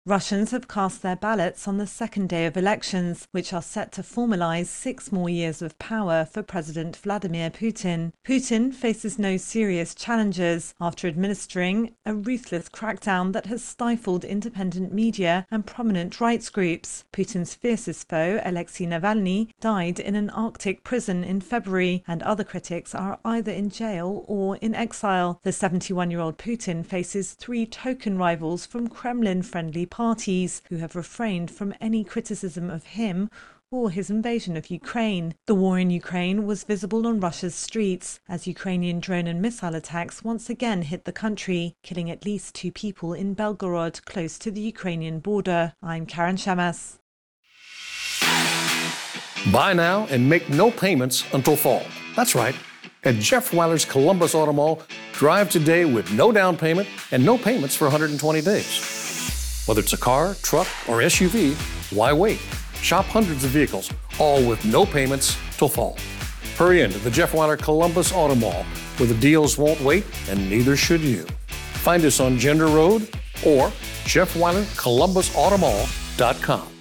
Russians have cast their ballots on the second day of elections, which are set to formalize 6 more years of power for President Vladimir Putin. Putin faces no serious challenges after administering a ruthless crackdown that has stifled independent media and prominent rights groups. Putin's fiercest foe, Alexei Navalny, died in an Arctic prison in February, and other critics are either in jail or in exile. The 71-year-old Putin faces 3 token rivals from Kremlin-friendly parties who have refrained from any criticism of him or his invasion of Ukraine. The war in Ukraine was visible on Russia's streets as Ukrainian drone and missile attacks once again hit the country, killing at least 2 people in Belgorod, close to the Ukrainian border. I'm Karen Shamas. Buy now and make no payments until fall. That's right. At Jeff Weiler's Columbus Auto Mall, drive today with no down payment and no payments for 120 days. Whether it's a car, truck, or SUV, why wait? Shop hundreds of vehicles, all with no payments till fall. Hurry into the Jeff Weiler Columbus Auto Mall, where the deals won't wait and neither should you. Find us on Gender Road or JeffWeilerColumbusAutomall.com.